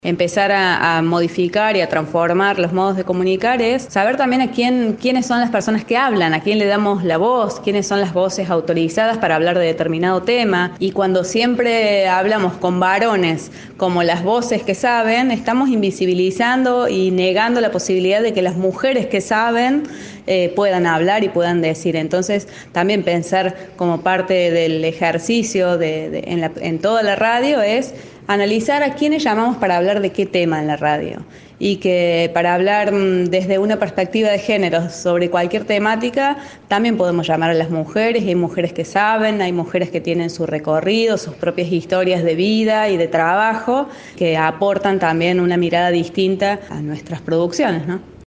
Empezar a modificar y a transformar los modos de comunicar es saber también quiénes son las personas que hablan, a quién le damos la voz, quiénes son las voces autorizadas para hablar de determinado tema. Y cuando siempre hablamos con varones como las voces que saben, estamos invisibilizando y negando la posibilidad de que las mujeres que saben puedan hablar y puedan decir. Entonces, también pensar como parte del ejercicio en toda la radio es analizar a quiénes llamamos para hablar de qué tema en la radio, y que para hablar desde una perspectiva de género sobre cualquier temática también podemos llamar a las mujeres. Hay mujeres que saben, hay mujeres que tienen su recorrido, sus propias historias de vida y de trabajo, que aportan también una mirada distinta a nuestras producciones, ¿no?